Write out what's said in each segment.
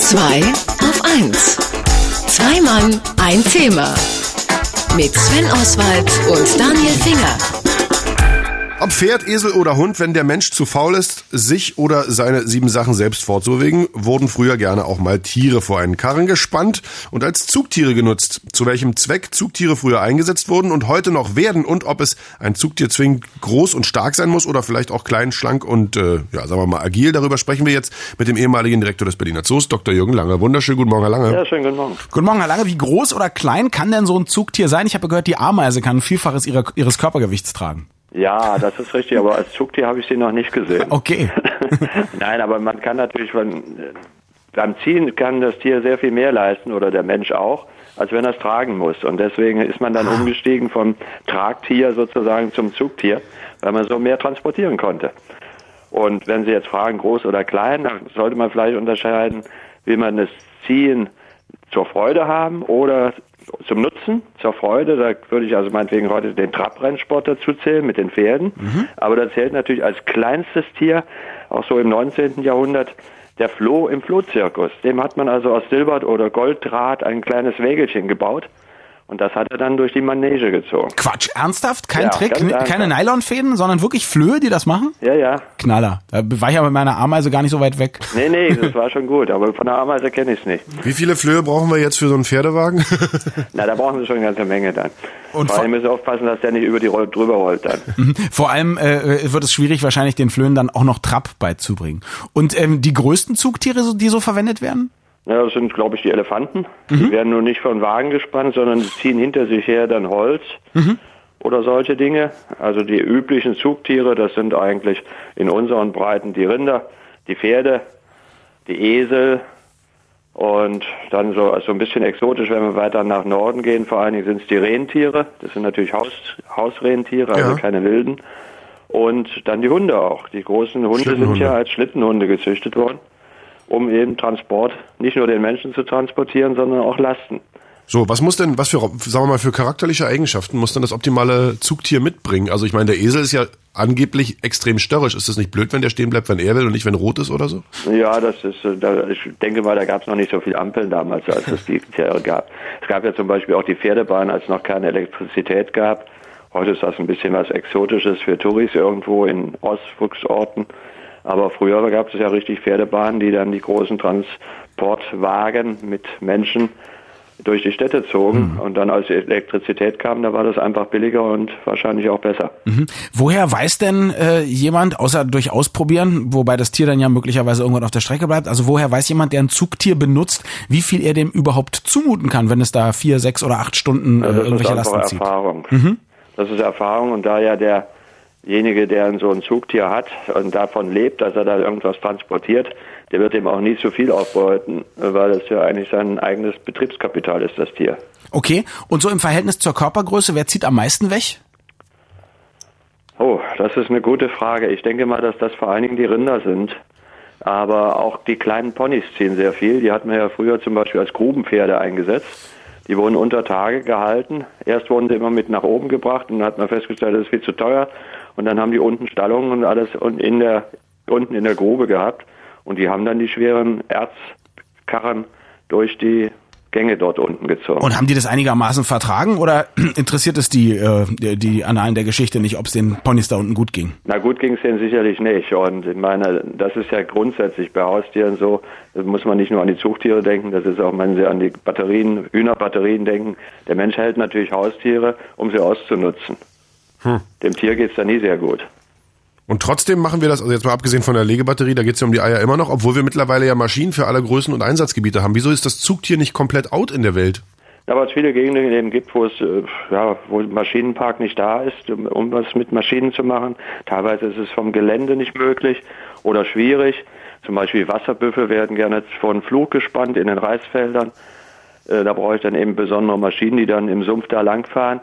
2 auf 1. Zwei Mann, ein Thema. Mit Sven Oswald und Daniel Finger. Ob Pferd, Esel oder Hund, wenn der Mensch zu faul ist, sich oder seine 7 Sachen selbst fortzubewegen, wurden früher gerne auch mal Tiere vor einen Karren gespannt und als Zugtiere genutzt. Zu welchem Zweck Zugtiere früher eingesetzt wurden und heute noch werden und ob es ein Zugtier zwingend groß und stark sein muss oder vielleicht auch klein, schlank und, sagen wir mal, agil. Darüber sprechen wir jetzt mit dem ehemaligen Direktor des Berliner Zoos, Dr. Jürgen Lange. Wunderschönen guten Morgen, Herr Lange. Ja, schönen guten Morgen. Guten Morgen, Herr Lange. Wie groß oder klein kann denn so ein Zugtier sein? Ich habe gehört, die Ameise kann ein Vielfaches ihres Körpergewichts tragen. Ja, das ist richtig, aber als Zugtier habe ich sie noch nicht gesehen. Okay. Nein, aber man kann natürlich, beim Ziehen kann das Tier sehr viel mehr leisten oder der Mensch auch, als wenn er es tragen muss. Und deswegen ist man dann umgestiegen vom Tragtier sozusagen zum Zugtier, weil man so mehr transportieren konnte. Und wenn Sie jetzt fragen, groß oder klein, dann sollte man vielleicht unterscheiden, will man das Ziehen zur Freude haben oder zum Nutzen, zur Freude. Da würde ich also meinetwegen heute den Trabrennsport dazu zählen mit den Pferden. Aber da zählt natürlich als kleinstes Tier, auch so im 19. Jahrhundert, der Floh im Flohzirkus. Dem hat man also aus Silber- oder Golddraht ein kleines Wägelchen gebaut. Und das hat er dann durch die Manege gezogen. Quatsch, ernsthaft? Kein Ja, Trick? ganz ernsthaft. Keine Nylonfäden, sondern wirklich Flöhe, die das machen? Ja, ja. Knaller. Da war ich ja mit meiner Ameise gar nicht so weit weg. Nee, das war schon gut. Aber von der Ameise kenne ich es nicht. Wie viele Flöhe brauchen wir jetzt für so einen Pferdewagen? Na, da brauchen Sie schon eine ganze Menge dann. Und Vor allem müssen Sie aufpassen, dass der nicht über die Rolle drüber rollt dann. Vor allem wird es schwierig, wahrscheinlich den Flöhen dann auch noch Trab beizubringen. Und die größten Zugtiere, die so verwendet werden? Ja, das sind, glaube ich, die Elefanten. Die werden nur nicht von Wagen gespannt, sondern die ziehen hinter sich her dann Holz oder solche Dinge. Also die üblichen Zugtiere, das sind eigentlich in unseren Breiten die Rinder, die Pferde, die Esel und dann so also ein bisschen exotisch, wenn wir weiter nach Norden gehen, vor allen Dingen sind es die Rentiere. Das sind natürlich Hausrentiere, also keine wilden. Und dann die Hunde auch. Die großen Hunde sind ja als Schlittenhunde gezüchtet worden, um eben Transport, nicht nur den Menschen zu transportieren, sondern auch Lasten. So, was sagen wir mal, für charakterliche Eigenschaften muss denn das optimale Zugtier mitbringen? Also ich meine, der Esel ist ja angeblich extrem störrisch. Ist das nicht blöd, wenn der stehen bleibt, wenn er will und nicht, wenn rot ist oder so? Ja, das ist, ich denke mal, da gab es noch nicht so viel Ampeln damals, als es die Tiere gab. Es gab ja zum Beispiel auch die Pferdebahn, als es noch keine Elektrizität gab. Heute ist das ein bisschen was Exotisches für Touris irgendwo in Ausflugsorten. Aber früher gab es ja richtig Pferdebahnen, die dann die großen Transportwagen mit Menschen durch die Städte zogen. Und dann, als die Elektrizität kam, da war das einfach billiger und wahrscheinlich auch besser. Woher weiß denn jemand, außer durch Ausprobieren, wobei das Tier dann ja möglicherweise irgendwann auf der Strecke bleibt, also woher weiß jemand, der ein Zugtier benutzt, wie viel er dem überhaupt zumuten kann, wenn es da 4, 6 oder 8 Stunden irgendwelche Lasten zieht? Erfahrung. Das ist Erfahrung und da ja derjenige, der so ein Zugtier hat und davon lebt, dass er da irgendwas transportiert, der wird ihm auch nie zu viel aufbeuten, weil das ja eigentlich sein eigenes Betriebskapital ist, das Tier. Okay, und so im Verhältnis zur Körpergröße, wer zieht am meisten weg? Oh, das ist eine gute Frage. Ich denke mal, dass das vor allen Dingen die Rinder sind. Aber auch die kleinen Ponys ziehen sehr viel. Die hatten wir ja früher zum Beispiel als Grubenpferde eingesetzt. Die wurden unter Tage gehalten. Erst wurden sie immer mit nach oben gebracht und dann hat man festgestellt, das ist viel zu teuer. Und dann haben die unten Stallungen und alles unten in der Grube gehabt. Und die haben dann die schweren Erzkarren durch die Gänge dort unten gezogen. Und haben die das einigermaßen vertragen oder interessiert es die Annalen der Geschichte nicht, ob es den Ponys da unten gut ging? Na, gut ging es denen sicherlich nicht. Und ich meine, das ist ja grundsätzlich bei Haustieren so, da muss man nicht nur an die Zuchttiere denken, das ist auch, wenn Sie an die Hühnerbatterien denken. Der Mensch hält natürlich Haustiere, um sie auszunutzen. Dem Tier geht's da nie sehr gut. Und trotzdem machen wir das, also jetzt mal abgesehen von der Legebatterie, da geht's ja um die Eier immer noch, obwohl wir mittlerweile ja Maschinen für alle Größen und Einsatzgebiete haben. Wieso ist das Zugtier nicht komplett out in der Welt? Ja, weil es viele Gegenden eben gibt, wo ein Maschinenpark nicht da ist, um was mit Maschinen zu machen. Teilweise ist es vom Gelände nicht möglich oder schwierig. Zum Beispiel Wasserbüffel werden gerne vor einen Flug gespannt in den Reisfeldern. Da brauche ich dann eben besondere Maschinen, die dann im Sumpf da langfahren.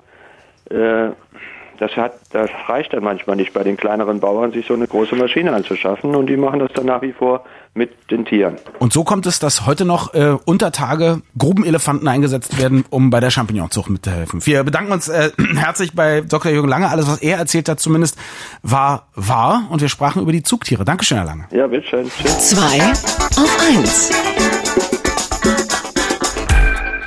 Das reicht dann manchmal nicht bei den kleineren Bauern, sich so eine große Maschine anzuschaffen, und die machen das dann nach wie vor mit den Tieren. Und so kommt es, dass heute noch unter Tage Grubenelefanten eingesetzt werden, um bei der Champignonzucht mitzuhelfen. Wir bedanken uns herzlich bei Dr. Jürgen Lange. Alles, was er erzählt hat, zumindest war wahr, und wir sprachen über die Zugtiere. Dankeschön, Herr Lange. Ja, bitteschön. Tschüss. 2 auf 1.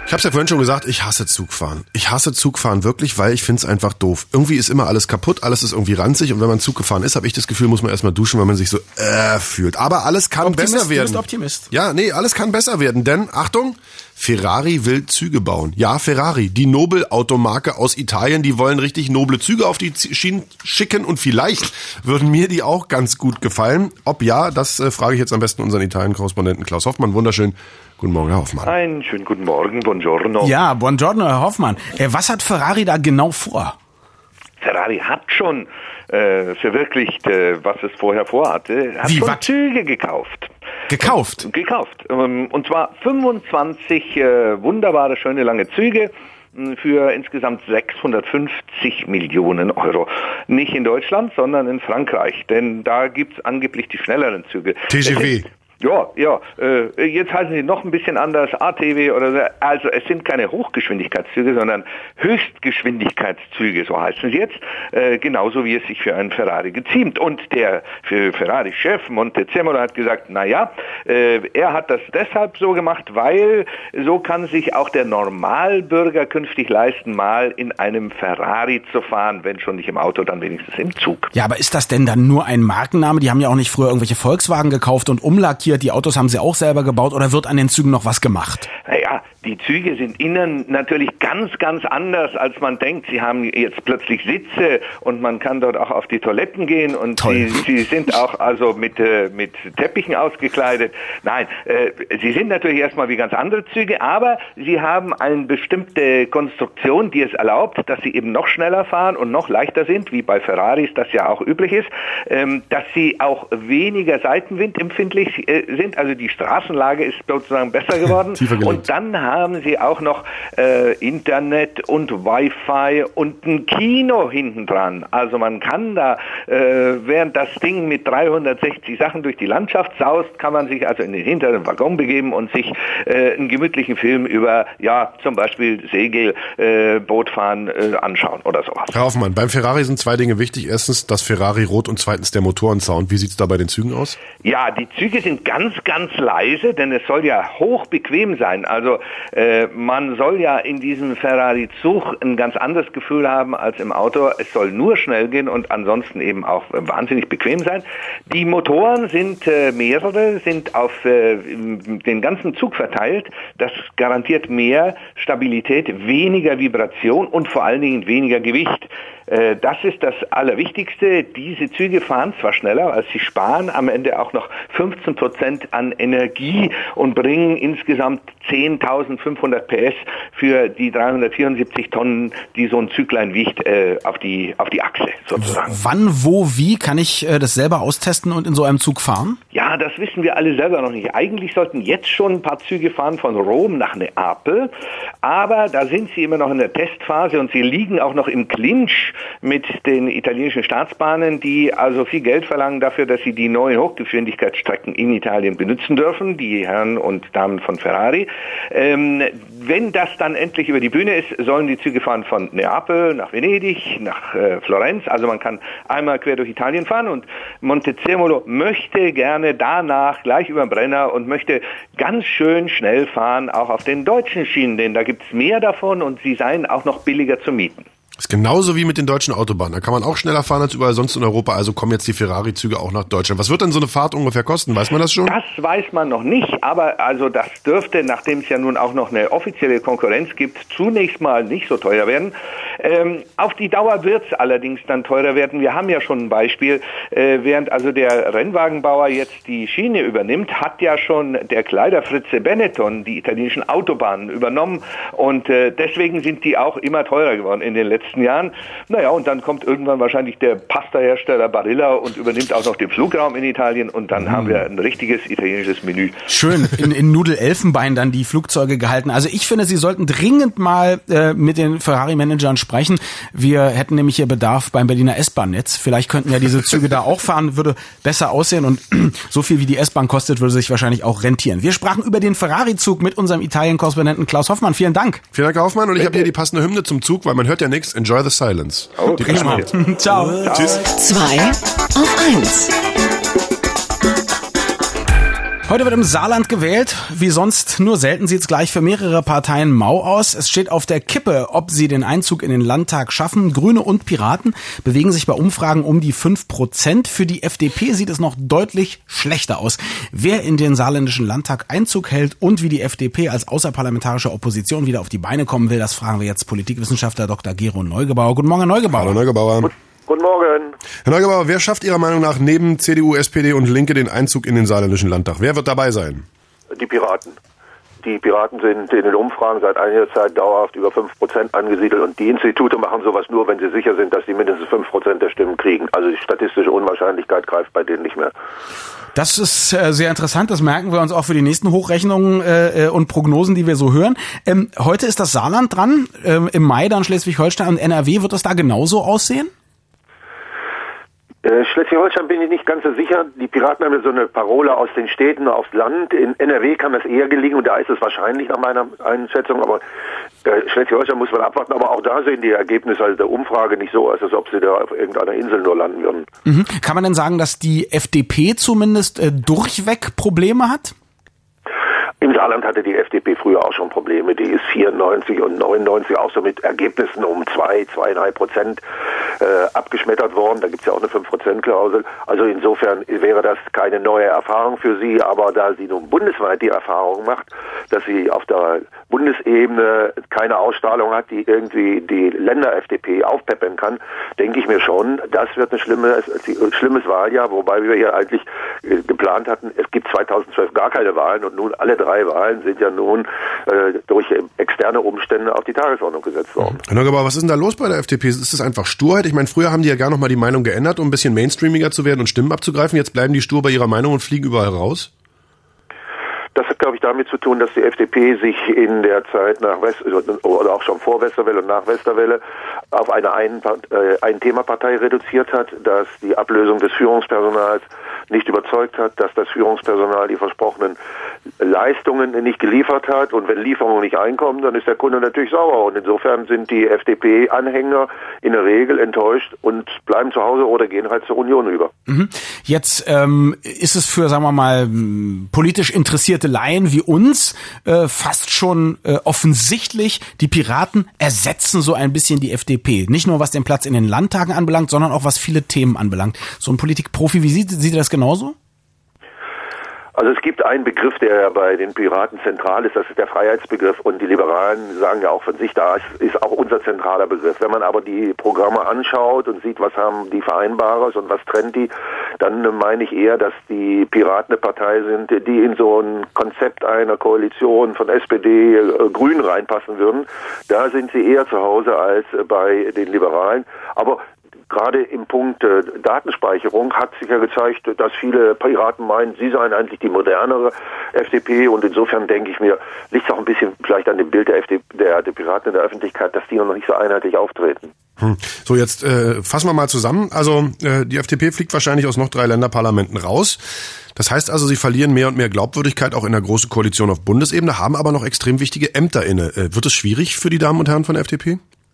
Ich habe es ja vorhin schon gesagt, ich hasse Zugfahren. Ich hasse Zugfahren wirklich, weil ich finde es einfach doof. Irgendwie ist immer alles kaputt, alles ist irgendwie ranzig und wenn man Zug gefahren ist, habe ich das Gefühl, muss man erstmal duschen, weil man sich so fühlt. Aber alles kann besser werden. Du bist Optimist. Ja, nee, alles kann besser werden, denn, Achtung, Ferrari will Züge bauen. Ja, Ferrari, die Nobel-Automarke aus Italien, die wollen richtig noble Züge auf die Schienen schicken und vielleicht würden mir die auch ganz gut gefallen. Ob ja, das frage ich jetzt am besten unseren Italien-Korrespondenten Klaus Hoffmann. Wunderschön. Guten Morgen, Herr Hoffmann. Einen schönen guten Morgen, buongiorno. Ja, buongiorno, Herr Hoffmann. Was hat Ferrari da genau vor? Ferrari hat schon verwirklicht, was es vorher vorhatte. Hat schon Züge gekauft. Gekauft? Gekauft. Und zwar 25 wunderbare, schöne, lange Züge für insgesamt 650 Millionen Euro. Nicht in Deutschland, sondern in Frankreich, denn da gibt's angeblich die schnelleren Züge. TGV. Ja, jetzt heißen sie noch ein bisschen anders, ATW oder so. Also es sind keine Hochgeschwindigkeitszüge, sondern Höchstgeschwindigkeitszüge, so heißen sie jetzt, genauso wie es sich für einen Ferrari geziemt. Und der für Ferrari-Chef Montezemolo hat gesagt, er hat das deshalb so gemacht, weil so kann sich auch der Normalbürger künftig leisten, mal in einem Ferrari zu fahren, wenn schon nicht im Auto, dann wenigstens im Zug. Ja, aber ist das denn dann nur ein Markenname? Die haben ja auch nicht früher irgendwelche Volkswagen gekauft und umlackiert. Die Autos haben sie auch selber gebaut oder wird an den Zügen noch was gemacht? Naja, die Züge sind innen natürlich ganz, ganz anders, als man denkt. Sie haben jetzt plötzlich Sitze und man kann dort auch auf die Toiletten gehen und sie sind auch also mit Teppichen ausgekleidet. Nein, sie sind natürlich erstmal wie ganz andere Züge, aber sie haben eine bestimmte Konstruktion, die es erlaubt, dass sie eben noch schneller fahren und noch leichter sind, wie bei Ferraris das ja auch üblich ist, dass sie auch weniger Seitenwind empfindlich sind, also die Straßenlage ist sozusagen besser geworden und dann haben sie auch noch Internet und Wi-Fi und ein Kino hinten dran. Also man kann da, während das Ding mit 360 Sachen durch die Landschaft saust, kann man sich also in den hinteren Waggon begeben und sich einen gemütlichen Film über, zum Beispiel Segelbootfahren anschauen oder sowas. Herr Hoffmann, beim Ferrari sind zwei Dinge wichtig. Erstens das Ferrari Rot und zweitens der Motorensound. Wie sieht's da bei den Zügen aus? Ja, die Züge sind ganz, ganz leise, denn es soll ja hoch bequem sein. Also man soll ja in diesem Ferrari-Zug ein ganz anderes Gefühl haben als im Auto. Es soll nur schnell gehen und ansonsten eben auch wahnsinnig bequem sein. Die Motoren sind mehrere, sind auf den ganzen Zug verteilt. Das garantiert mehr Stabilität, weniger Vibration und vor allen Dingen weniger Gewicht. Das ist das Allerwichtigste. Diese Züge fahren zwar schneller, als sie sparen am Ende auch noch 15% an Energie und bringen insgesamt 10.500 PS für die 374 Tonnen, die so ein Züglein wiegt, auf die Achse sozusagen. Wann, wo, wie kann ich das selber austesten und in so einem Zug fahren? Ja, das wissen wir alle selber noch nicht. Eigentlich sollten jetzt schon ein paar Züge fahren von Rom nach Neapel, aber da sind sie immer noch in der Testphase und sie liegen auch noch im Clinch mit den italienischen Staatsbahnen, die also viel Geld verlangen dafür, dass sie die neuen Hochgeschwindigkeitsstrecken in Italien benutzen dürfen, die Herren und Damen von Ferrari. Wenn das dann endlich über die Bühne ist, sollen die Züge fahren von Neapel nach Venedig, nach Florenz. Also man kann einmal quer durch Italien fahren und Montezemolo möchte gerne danach gleich über den Brenner und möchte ganz schön schnell fahren, auch auf den deutschen Schienen, denn da gibt es mehr davon und sie seien auch noch billiger zu mieten. Das ist genauso wie mit den deutschen Autobahnen. Da kann man auch schneller fahren als überall sonst in Europa. Also kommen jetzt die Ferrari-Züge auch nach Deutschland. Was wird denn so eine Fahrt ungefähr kosten? Weiß man das schon? Das weiß man noch nicht, aber also das dürfte, nachdem es ja nun auch noch eine offizielle Konkurrenz gibt, zunächst mal nicht so teuer werden. Auf die Dauer wird es allerdings dann teurer werden. Wir haben ja schon ein Beispiel. Während also der Rennwagenbauer jetzt die Schiene übernimmt, hat ja schon der Kleiderfritze Benetton die italienischen Autobahnen übernommen und deswegen sind die auch immer teurer geworden in den letzten Jahren. Naja, und dann kommt irgendwann wahrscheinlich der Pasta-Hersteller Barilla und übernimmt auch noch den Flugraum in Italien und dann haben wir ein richtiges italienisches Menü. Schön, in Nudelelfenbein dann die Flugzeuge gehalten. Also ich finde, Sie sollten dringend mal mit den Ferrari-Managern sprechen. Wir hätten nämlich hier Bedarf beim Berliner S-Bahn-Netz. Vielleicht könnten ja diese Züge da auch fahren, würde besser aussehen und so viel wie die S-Bahn kostet, würde sich wahrscheinlich auch rentieren. Wir sprachen über den Ferrari-Zug mit unserem Italien-Korrespondenten Klaus Hoffmann. Vielen Dank. Vielen Dank, Herr Hoffmann. Und ich habe hier die passende Hymne zum Zug, weil man hört ja nichts. Enjoy the silence. Okay. Ciao. Tschüss. 2 auf 1. Heute wird im Saarland gewählt. Wie sonst nur selten sieht es gleich für mehrere Parteien mau aus. Es steht auf der Kippe, ob sie den Einzug in den Landtag schaffen. Grüne und Piraten bewegen sich bei Umfragen um die 5%. Für die FDP sieht es noch deutlich schlechter aus. Wer in den saarländischen Landtag Einzug hält und wie die FDP als außerparlamentarische Opposition wieder auf die Beine kommen will, das fragen wir jetzt Politikwissenschaftler Dr. Gero Neugebauer. Guten Morgen, Herr Neugebauer. Hallo Neugebauer. Guten Morgen. Herr Neugebauer, wer schafft Ihrer Meinung nach neben CDU, SPD und Linke den Einzug in den saarländischen Landtag? Wer wird dabei sein? Die Piraten. Die Piraten sind in den Umfragen seit einiger Zeit dauerhaft über 5% angesiedelt und die Institute machen sowas nur, wenn sie sicher sind, dass sie mindestens 5% der Stimmen kriegen. Also die statistische Unwahrscheinlichkeit greift bei denen nicht mehr. Das ist sehr interessant, das merken wir uns auch für die nächsten Hochrechnungen und Prognosen, die wir so hören. Heute ist das Saarland dran, im Mai dann Schleswig-Holstein und NRW. Wird das da genauso aussehen? Schleswig-Holstein bin ich nicht ganz so sicher. Die Piraten haben ja so eine Parole aus den Städten aufs Land. In NRW kann das eher gelingen und da ist es wahrscheinlich nach meiner Einschätzung. Aber Schleswig-Holstein muss man abwarten. Aber auch da sehen die Ergebnisse der Umfrage nicht so aus, als ob sie da auf irgendeiner Insel nur landen würden. Mhm. Kann man denn sagen, dass die FDP zumindest durchweg Probleme hat? Im Saarland hatte die FDP früher auch schon Probleme. Die ist 94 und 99 auch so mit Ergebnissen um 2,5% abgeschmettert worden. Da gibt's ja auch eine 5%-Klausel. Also insofern wäre das keine neue Erfahrung für sie. Aber da sie nun bundesweit die Erfahrung macht, dass sie auf der Bundesebene keine Ausstrahlung hat, die irgendwie die Länder-FDP aufpeppeln kann, denke ich mir schon, das wird ein schlimmes Wahljahr. Wobei wir hier eigentlich geplant hatten, es gibt 2012 gar keine Wahlen und nun alle 3 Wahlen sind ja nun durch externe Umstände auf die Tagesordnung gesetzt worden. Herr Neugebauer, was ist denn da los bei der FDP? Ist das einfach Sturheit? Ich meine, früher haben die ja gar noch mal die Meinung geändert, um ein bisschen mainstreamiger zu werden und Stimmen abzugreifen. Jetzt bleiben die stur bei ihrer Meinung und fliegen überall raus? Das hat, glaube ich, damit zu tun, dass die FDP sich in der Zeit nach oder auch schon vor Westerwelle und nach Westerwelle auf eine Ein-Thema-Partei reduziert hat, dass die Ablösung des Führungspersonals nicht überzeugt hat, dass das Führungspersonal die versprochenen Leistungen nicht geliefert hat und wenn Lieferungen nicht einkommen, dann ist der Kunde natürlich sauer und insofern sind die FDP-Anhänger in der Regel enttäuscht und bleiben zu Hause oder gehen halt zur Union über. Jetzt ist es für, sagen wir mal, politisch interessierte Laien wie uns fast schon offensichtlich, die Piraten ersetzen so ein bisschen die FDP. Nicht nur was den Platz in den Landtagen anbelangt, sondern auch was viele Themen anbelangt. So ein Politikprofi, wie sieht ihr das genauso? Also es gibt einen Begriff, der bei den Piraten zentral ist, das ist der Freiheitsbegriff und die Liberalen sagen ja auch von sich, da ist auch unser zentraler Begriff. Wenn man aber die Programme anschaut und sieht, was haben die Vereinbares und was trennt die, dann meine ich eher, dass die Piraten eine Partei sind, die in so ein Konzept einer Koalition von SPD, Grünen reinpassen würden. Da sind sie eher zu Hause als bei den Liberalen. Aber gerade im Punkt Datenspeicherung hat sich ja gezeigt, dass viele Piraten meinen, sie seien eigentlich die modernere FDP und insofern denke ich mir, liegt es auch ein bisschen vielleicht an dem Bild der Piraten in der Öffentlichkeit, dass die noch nicht so einheitlich auftreten. So, jetzt fassen wir mal zusammen. Also die FDP fliegt wahrscheinlich aus noch 3 Länderparlamenten raus. Das heißt also, sie verlieren mehr und mehr Glaubwürdigkeit auch in der großen Koalition auf Bundesebene, haben aber noch extrem wichtige Ämter inne. Wird es schwierig für die Damen und Herren von der FDP?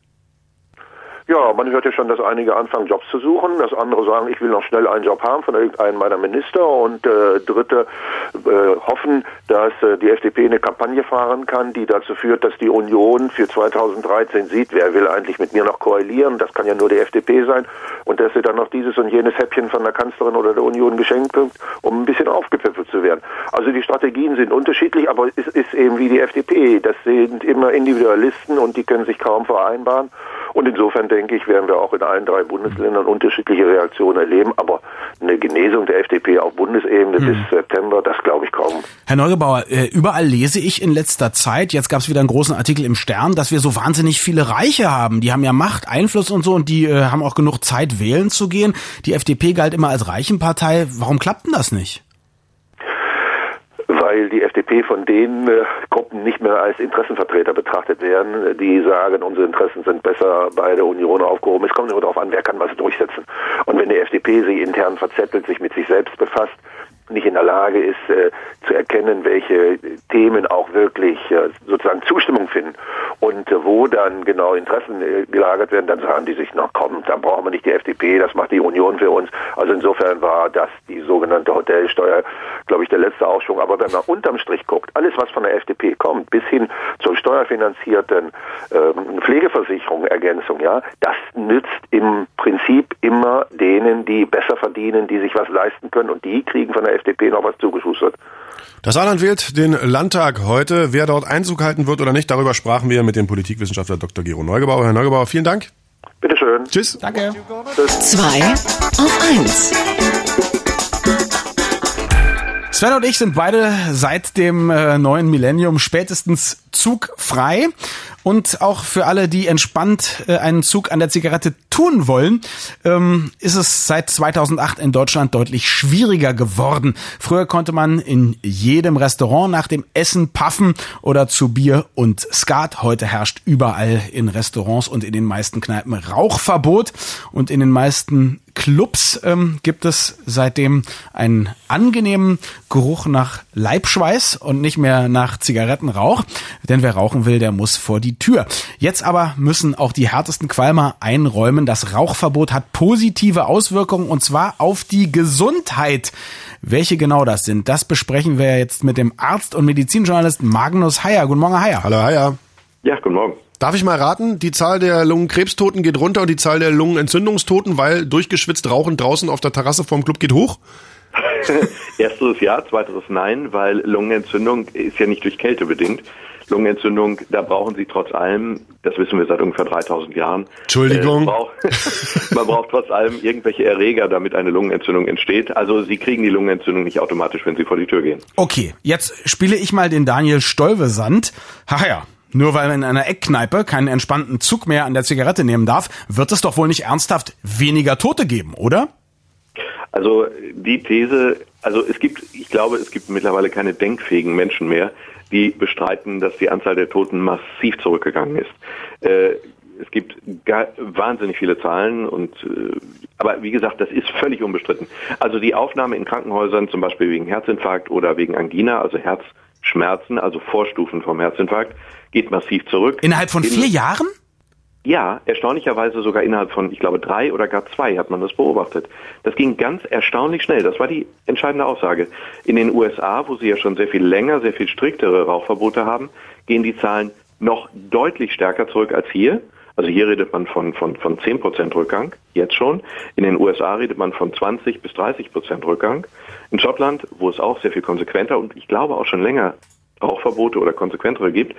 Ja, man hört ja schon, dass einige anfangen, Jobs zu suchen, dass andere sagen, ich will noch schnell einen Job haben von irgendeinem meiner Minister und Dritte hoffen, dass die FDP eine Kampagne fahren kann, die dazu führt, dass die Union für 2013 sieht, wer will eigentlich mit mir noch koalieren, das kann ja nur die FDP sein und dass sie dann noch dieses und jenes Häppchen von der Kanzlerin oder der Union geschenkt kriegt, um ein bisschen aufgepäppelt zu werden. Also die Strategien sind unterschiedlich, aber es ist eben wie die FDP, das sind immer Individualisten und die können sich kaum vereinbaren. Und insofern denke ich, werden wir auch in allen 3 Bundesländern unterschiedliche Reaktionen erleben. Aber eine Genesung der FDP auf Bundesebene bis September, das glaube ich kaum. Herr Neugebauer, überall lese ich in letzter Zeit, jetzt gab es wieder einen großen Artikel im Stern, dass wir so wahnsinnig viele Reiche haben. Die haben ja Macht, Einfluss und so und die haben auch genug Zeit, wählen zu gehen. Die FDP galt immer als Reichenpartei. Warum klappt denn das nicht? Weil die FDP von den Gruppen nicht mehr als Interessenvertreter betrachtet werden, die sagen, unsere Interessen sind besser bei der Union aufgehoben. Es kommt nur darauf an, wer kann was durchsetzen. Und wenn die FDP sich intern verzettelt, sich mit sich selbst befasst, nicht in der Lage ist, zu erkennen, welche Themen auch wirklich sozusagen Zustimmung finden und wo dann genau Interessen gelagert werden, dann sagen die sich, na komm, dann brauchen wir nicht die FDP, das macht die Union für uns. Also insofern war das die sogenannte Hotelsteuer, glaube ich, der letzte Aufschwung. Aber wenn man unterm Strich guckt, alles, was von der FDP kommt, bis hin zur steuerfinanzierten Pflegeversicherung, Ergänzung, ja, das nützt im Prinzip immer denen, die besser verdienen, die sich was leisten können, und die kriegen von der FDP noch was zugeschustert. Das Saarland wählt den Landtag heute. Wer dort Einzug halten wird oder nicht, darüber sprachen wir mit dem Politikwissenschaftler Dr. Gero Neugebauer. Herr Neugebauer, vielen Dank. Bitteschön. Tschüss. Danke. 2 auf 1. Sven und ich sind beide seit dem neuen Millennium spätestens zugfrei. Und auch für alle, die entspannt einen Zug an der Zigarette tun wollen, ist es seit 2008 in Deutschland deutlich schwieriger geworden. Früher konnte man in jedem Restaurant nach dem Essen puffen oder zu Bier und Skat. Heute herrscht überall in Restaurants und in den meisten Kneipen Rauchverbot. Und in den meisten Clubs gibt es seitdem einen angenehmen Geruch nach Leibschweiß und nicht mehr nach Zigarettenrauch. Denn wer rauchen will, der muss vor die Tür. Jetzt aber müssen auch die härtesten Qualmer einräumen, das Rauchverbot hat positive Auswirkungen, und zwar auf die Gesundheit. Welche genau das sind, das besprechen wir jetzt mit dem Arzt und Medizinjournalist Magnus Heyer. Guten Morgen, Herr Heyer. Hallo, Heyer. Ja, guten Morgen. Darf ich mal raten, die Zahl der Lungenkrebstoten geht runter und die Zahl der Lungenentzündungstoten, weil durchgeschwitzt rauchend draußen auf der Terrasse vorm Club geht hoch? Ersteres ja, zweiteres nein, weil Lungenentzündung ist ja nicht durch Kälte bedingt. Lungenentzündung, da brauchen Sie trotz allem, das wissen wir seit ungefähr 3000 Jahren. Entschuldigung. Man braucht trotz allem irgendwelche Erreger, damit eine Lungenentzündung entsteht. Also Sie kriegen die Lungenentzündung nicht automatisch, wenn Sie vor die Tür gehen. Okay, jetzt spiele ich mal den Daniel Stolvesand. Haha. Nur weil man in einer Eckkneipe keinen entspannten Zug mehr an der Zigarette nehmen darf, wird es doch wohl nicht ernsthaft weniger Tote geben, oder? Also die These, ich glaube, es gibt mittlerweile keine denkfähigen Menschen mehr, die bestreiten, dass die Anzahl der Toten massiv zurückgegangen ist. Es gibt wahnsinnig viele Zahlen aber wie gesagt, das ist völlig unbestritten. Also die Aufnahme in Krankenhäusern, zum Beispiel wegen Herzinfarkt oder wegen Angina, also Herzschmerzen, also Vorstufen vom Herzinfarkt, geht massiv zurück. Innerhalb von 4 Jahren? Ja, erstaunlicherweise sogar innerhalb von, ich glaube, 3 oder gar 2 hat man das beobachtet. Das ging ganz erstaunlich schnell. Das war die entscheidende Aussage. In den USA, wo sie ja schon sehr viel länger, sehr viel striktere Rauchverbote haben, gehen die Zahlen noch deutlich stärker zurück als hier. Also hier redet man von 10% Rückgang, jetzt schon. In den USA redet man von 20 bis 30% Rückgang. In Schottland, wo es auch sehr viel konsequenter und ich glaube auch schon länger Rauchverbote oder konsequentere gibt,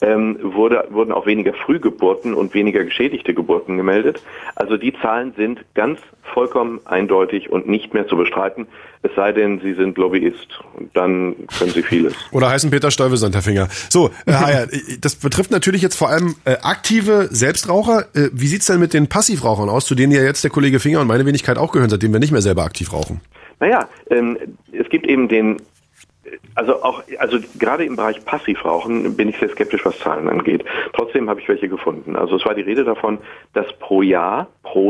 wurden auch weniger Frühgeburten und weniger geschädigte Geburten gemeldet. Also die Zahlen sind ganz vollkommen eindeutig und nicht mehr zu bestreiten, es sei denn, Sie sind Lobbyist und dann können Sie vieles. Oder heißen Peter Stuyvesant, Herr Finger. So, Herr Heyer, das betrifft natürlich jetzt vor allem aktive Selbstraucher. Wie sieht's denn mit den Passivrauchern aus, zu denen ja jetzt der Kollege Finger und meine Wenigkeit auch gehören, seitdem wir nicht mehr selber aktiv rauchen? Naja, es gibt eben also gerade im Bereich Passivrauchen bin ich sehr skeptisch, was Zahlen angeht. Trotzdem habe ich welche gefunden. Also es war die Rede davon, dass pro Jahr,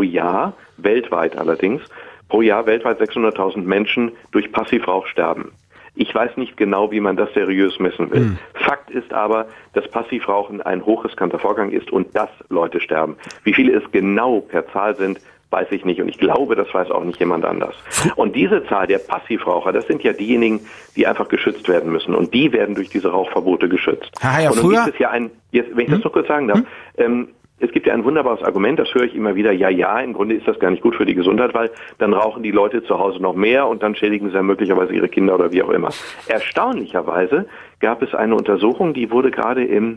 weltweit allerdings, pro Jahr weltweit 600.000 Menschen durch Passivrauch sterben. Ich weiß nicht genau, wie man das seriös messen will. Fakt ist aber, dass Passivrauchen ein hochriskanter Vorgang ist und dass Leute sterben. Wie viele es genau per Zahl sind, weiß ich nicht. Und ich glaube, das weiß auch nicht jemand anders. Und diese Zahl der Passivraucher, das sind ja diejenigen, die einfach geschützt werden müssen. Und die werden durch diese Rauchverbote geschützt. Ja, und früher gibt es ja wenn ich das noch kurz sagen darf, es gibt ja ein wunderbares Argument, das höre ich immer wieder, im Grunde ist das gar nicht gut für die Gesundheit, weil dann rauchen die Leute zu Hause noch mehr und dann schädigen sie ja möglicherweise ihre Kinder oder wie auch immer. Erstaunlicherweise gab es eine Untersuchung, die wurde gerade im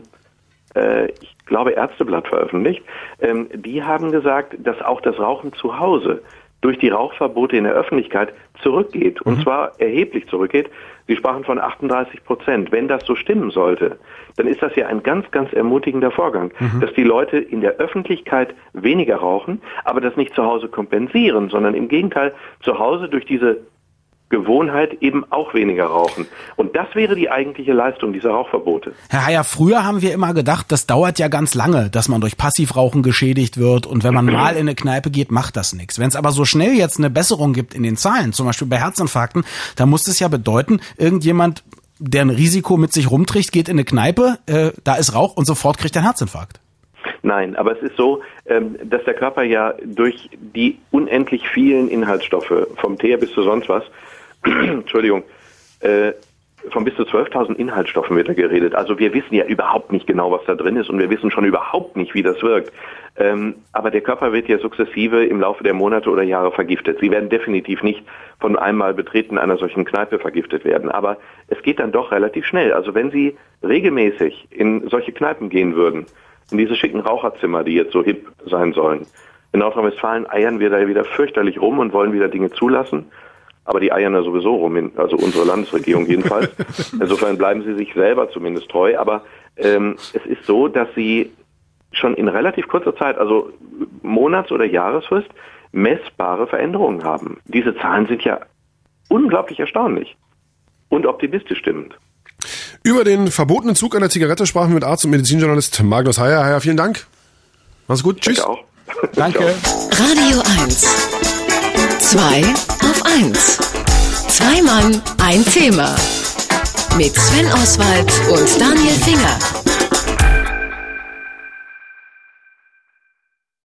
ich glaube, Ärzteblatt veröffentlicht. Die haben gesagt, dass auch das Rauchen zu Hause durch die Rauchverbote in der Öffentlichkeit zurückgeht. Und zwar erheblich zurückgeht. Sie sprachen von 38%. Wenn das so stimmen sollte, dann ist das ja ein ganz, ganz ermutigender Vorgang, dass die Leute in der Öffentlichkeit weniger rauchen, aber das nicht zu Hause kompensieren, sondern im Gegenteil zu Hause durch diese Gewohnheit eben auch weniger rauchen. Und das wäre die eigentliche Leistung dieser Rauchverbote. Herr Heyer, früher haben wir immer gedacht, das dauert ja ganz lange, dass man durch Passivrauchen geschädigt wird und wenn man mal in eine Kneipe geht, macht das nichts. Wenn es aber so schnell jetzt eine Besserung gibt in den Zahlen, zum Beispiel bei Herzinfarkten, dann muss das ja bedeuten, irgendjemand, der ein Risiko mit sich rumträgt, geht in eine Kneipe, da ist Rauch und sofort kriegt er einen Herzinfarkt. Nein, aber es ist so, dass der Körper ja durch die unendlich vielen Inhaltsstoffe, vom Teer bis zu sonst was, Entschuldigung, von bis zu 12.000 Inhaltsstoffen wird da geredet. Also wir wissen ja überhaupt nicht genau, was da drin ist und wir wissen schon überhaupt nicht, wie das wirkt. Aber der Körper wird ja sukzessive im Laufe der Monate oder Jahre vergiftet. Sie werden definitiv nicht von einmal Betreten einer solchen Kneipe vergiftet werden. Aber es geht dann doch relativ schnell. Also wenn Sie regelmäßig in solche Kneipen gehen würden, in diese schicken Raucherzimmer, die jetzt so hip sein sollen. In Nordrhein-Westfalen eiern wir da wieder fürchterlich rum und wollen wieder Dinge zulassen. Aber die eiern da sowieso rum, also unsere Landesregierung jedenfalls. Insofern bleiben sie sich selber zumindest treu. Aber es ist so, dass sie schon in relativ kurzer Zeit, also Monats- oder Jahresfrist, messbare Veränderungen haben. Diese Zahlen sind ja unglaublich erstaunlich und optimistisch stimmend. Über den verbotenen Zug an der Zigarette sprachen wir mit Arzt und Medizinjournalist Magnus Heyer. Heyer, vielen Dank. Mach's gut. Tschüss. Danke auch. Danke. Radio 1. 2 auf 1. Zwei Mann, ein Thema. Mit Sven Oswald und Daniel Finger.